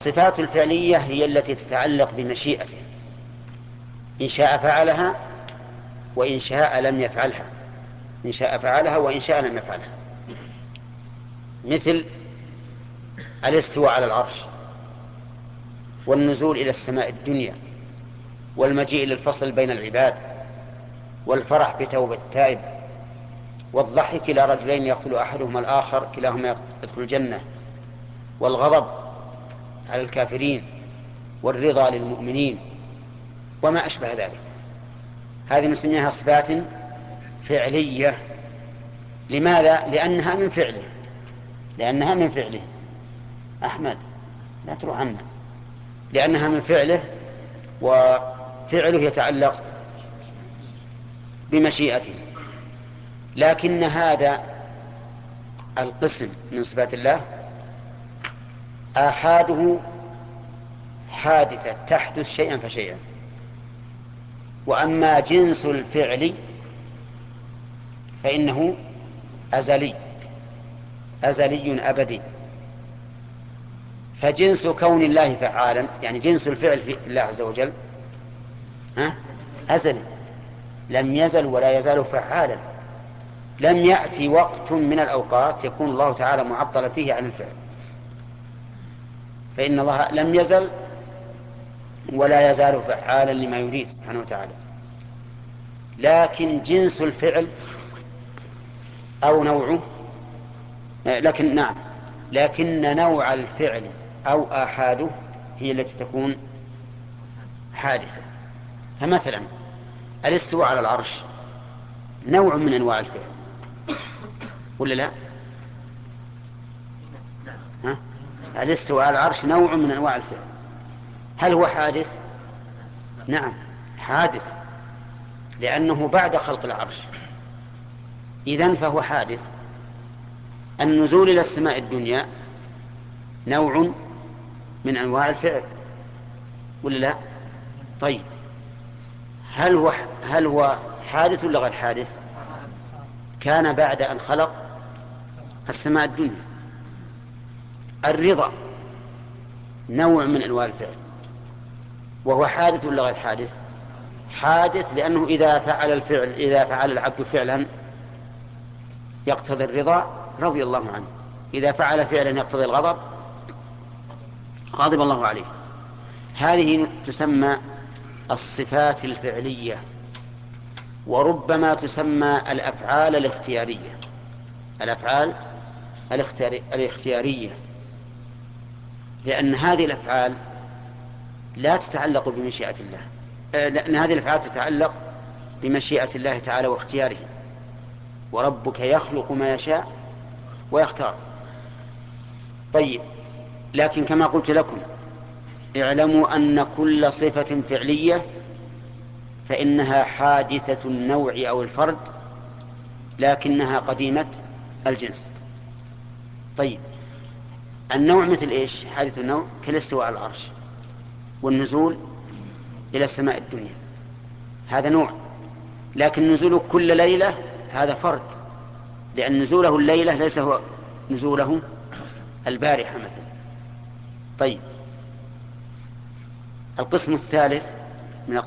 الصفات الفعلية هي التي تتعلق بمشيئته، إن شاء فعلها وإن شاء لم يفعلها، إن شاء فعلها وإن شاء لم يفعلها. مثل الاستواء على العرش، والنزول إلى السماء الدنيا، والمجيء للفصل بين العباد، والفرح بتوبة التائب، والضحك إلى رجلين يقتل أحدهما الآخر كلاهما يدخل الجنة، والغضب على الكافرين، والرضا للمؤمنين، وما أشبه ذلك. هذه نسميها صفات فعلية. لماذا؟ لأنها من فعله، لأنها من فعله. أحمد لا تروح عنا. لأنها من فعله، وفعله يتعلق بمشيئته. لكن هذا القسم من صفات الله آحاده حادثة تحدث شيئا فشيئا، وأما جنس الفعل فإنه أزلي، أزلي أبدي. فجنس كون الله فعالا، يعني جنس الفعل في الله عز وجل أزلي، لم يزل ولا يزال فعالا. لم يأتي وقت من الأوقات يكون الله تعالى معطلا فيه عن الفعل، فإن الله لم يزل ولا يزال فعالا لما يريد سبحانه وتعالى. لكن جنس الفعل أو نوعه، لكن نوع الفعل أو آحاده هي التي تكون حادثة. فمثلا الاستواء على العرش نوع من أنواع الفعل، ولا لا؟ الاستواء على العرش نوع من أنواع الفعل. هل هو حادث؟ نعم حادث، لأنه بعد خلق العرش، إذن فهو حادث. النزول إلى السماء الدنيا نوع من أنواع الفعل، ولا لا؟ طيب هل هو حادث ولا غير حادث؟ كان بعد أن خلق السماء الدنيا. الرضا نوع من أنواع الفعل، وهو حادث ولا غير حادث؟ حادث، لأنه إذا فعل العبد فعلا يقتضي الرضا رضي الله عنه، إذا فعل فعلا يقتضي الغضب غضب الله عليه. هذه تسمى الصفات الفعلية، وربما تسمى الأفعال الاختيارية، الأفعال الاختيارية، لأن هذه الأفعال لا تتعلق بمشيئة الله، لأن هذه الأفعال تتعلق بمشيئة الله تعالى واختياره، وربك يخلق ما يشاء ويختار. طيب، لكن كما قلت لكم اعلموا أن كل صفة فعلية فإنها حادثة النوع أو الفرد، لكنها قديمة الجنس. طيب، النوع مثل إيش؟ حادث النوع كالاستواء على العرش والنزول إلى السماء الدنيا، هذا نوع. لكن نزوله كل ليلة هذا فرد، لأن نزوله الليلة ليس هو نزوله البارحة مثلا. طيب، القسم الثالث